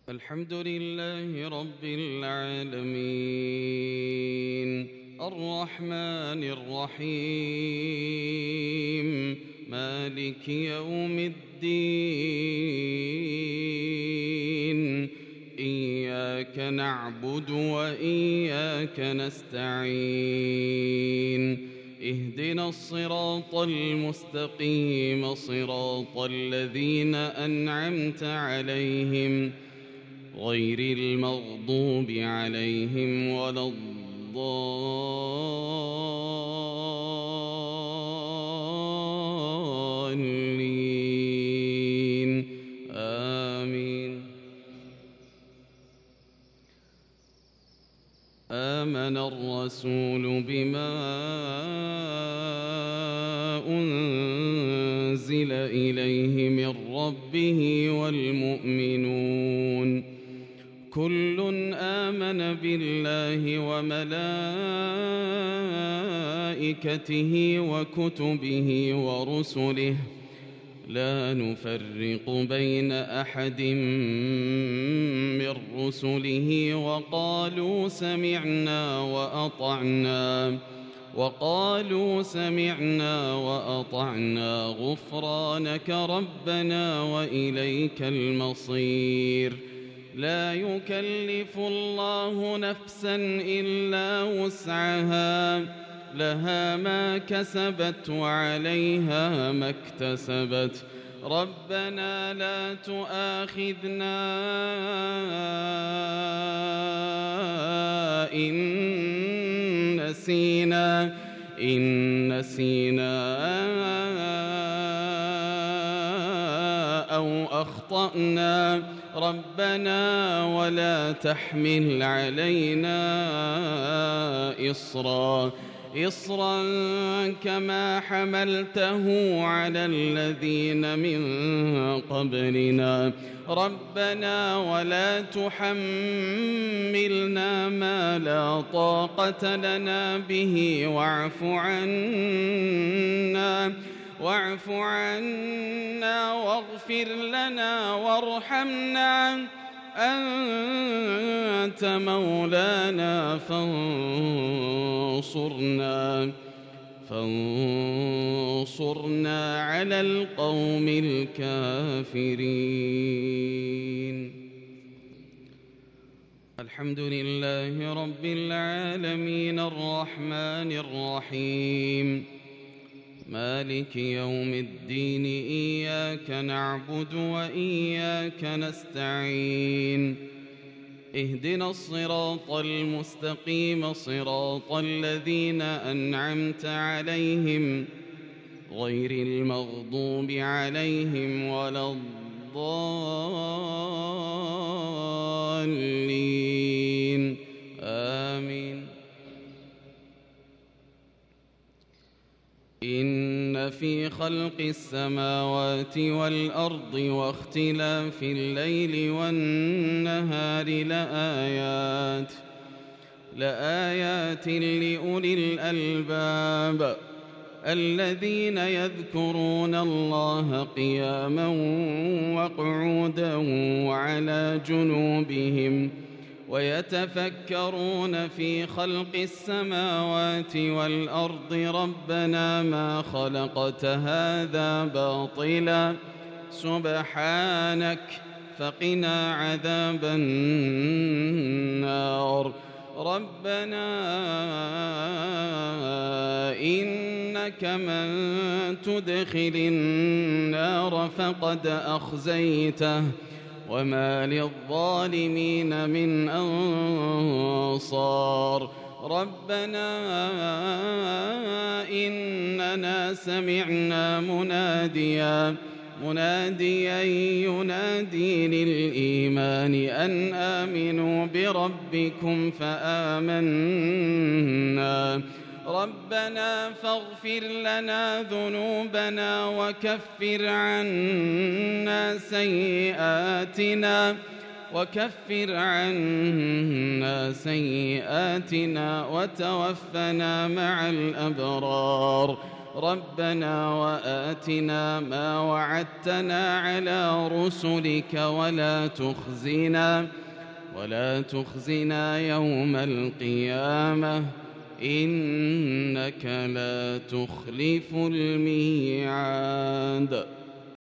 الحمد لله رب العالمين الرحمن الرحيم مالك يوم الدين إياك نعبد وإياك نستعين اهدنا الصراط المستقيم صراط الذين أنعمت عليهم غير المغضوب عليهم ولا الضالين آمين. آمن الرسول بما أنزل إليه من ربه والمؤمنون كل آمن بالله وملائكته وكتبه ورسله لا نفرق بين أحد من رسله وقالوا سمعنا وأطعنا غفرانك ربنا وإليك المصير. لا يكلف الله نفسا إلا وسعها لها ما كسبت وعليها ما اكتسبت ربنا لا تؤاخذنا إن نسينا أو أخطأنا ربنا ولا تحمل علينا إصرا كما حملته على الذين من قبلنا ربنا ولا تحملنا ما لا طاقة لنا به واعف عنا واغفر لنا وارحمنا أنت مولانا فانصرنا على القوم الكافرين. الحمد لله رب العالمين الرحمن الرحيم مالك يوم الدين إياك نعبد وإياك نستعين اهدنا الصراط المستقيم صراط الذين أنعمت عليهم غير المغضوب عليهم ولا الضالين آمين. إن في خلق السماوات والأرض واختلاف الليل والنهار لآيات لأولي الألباب الذين يذكرون الله قياما وقعودا وعلى جنوبهم ويتفكرون في خلق السماوات والأرض ربنا ما خلقت هذا باطلا سبحانك فقنا عذاب النار. ربنا إنك من تدخل النار فقد أخزيته وما للظالمين من أنصار. ربنا إننا سمعنا مناديا ينادي للإيمان أن آمنوا بربكم فآمنا. ربنا فاغفر لنا ذنوبنا وكفر عنا سيئاتنا وتوفنا مع الأبرار. ربنا وآتنا ما وعدتنا على رسلك ولا تخزنا يوم القيامة إنك لا تخلف الميعاد.